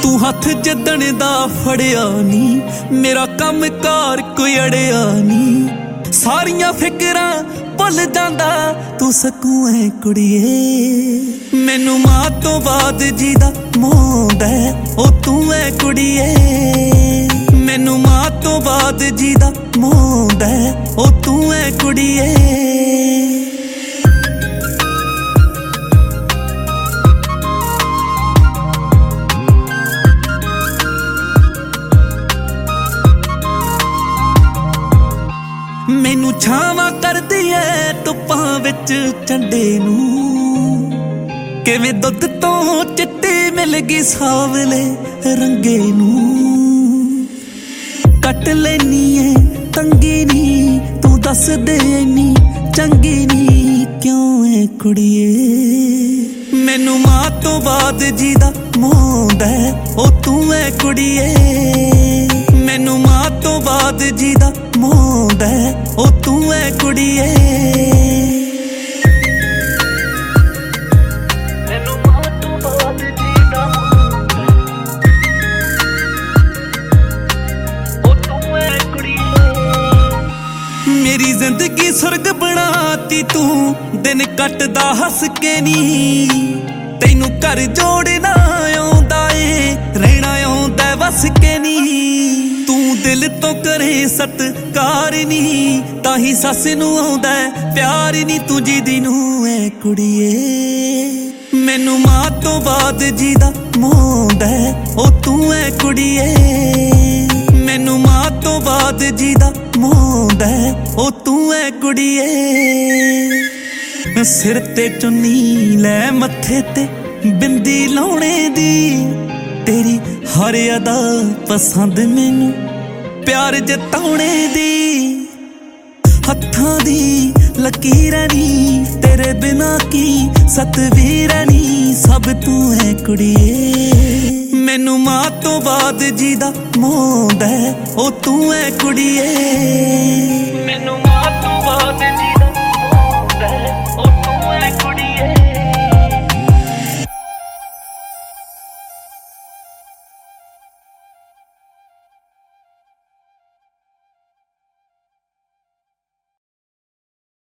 तू हथ जदन दा फड़िया नी, मेरा कम कार कोई अड़िया नी। सारियां फिकरां भुल जांदा तू सकूं ऐ कुड़िए। मैनू मां तो बाद जी दा मोहंदा ओ तू ऐ कुड़िए। मैनू मां तो बाद जी दा मोहंदा ओ तू ऐ कुड़िए। मैनू छावां करदी ऐ धुप्पां विच झंडे नूं, किवें दुध तो चिट्टी मिल गई सावले रंगे नूं। कट लैनी ऐ तंगी नी तू दस दे नी चंगी नी क्यों ऐ कुड़िए। मैनू मां तो बाद जी दा मोहंदा ओ तू ऐ कुड़िए। मैनू मां तो बाद जी दा मोहंदा ओ तू ऐ कुड़िए। मैनू मां तो बाद जी दा ओ तू ऐ कुड़िए। मेरी जिंदगी सुरग बनाती तू दिन कटदा हस के नी। तैनू घर जोड़ना आउंदा ए रहना आउंदा वस के नी। तू दिल तो करे सत्कार नी ताही सस नू आउंदा प्यार नी। तू जिदी नू ऐ कुड़िए। मैनू मां तो बाद जी दा मोहंदा ओ तू ऐ कुड़िए। मैनू मां तो बाद जी दा मोहंदा ओ तू ऐ कुड़िए। सिर ते चुन्नी लै मत्थे ते बिंदी लाउणे दी, तेरी हर अदा पसंद मैनू प्यार जताउणे दी। हत्थां दी लकीरां नी तेरे बिना की सतवीरां नी सब तू है कुड़िए। मैनू मां तो बाद जी दा मोहंदा ओ तू है कुड़िए। मैनू मां तो बाद जी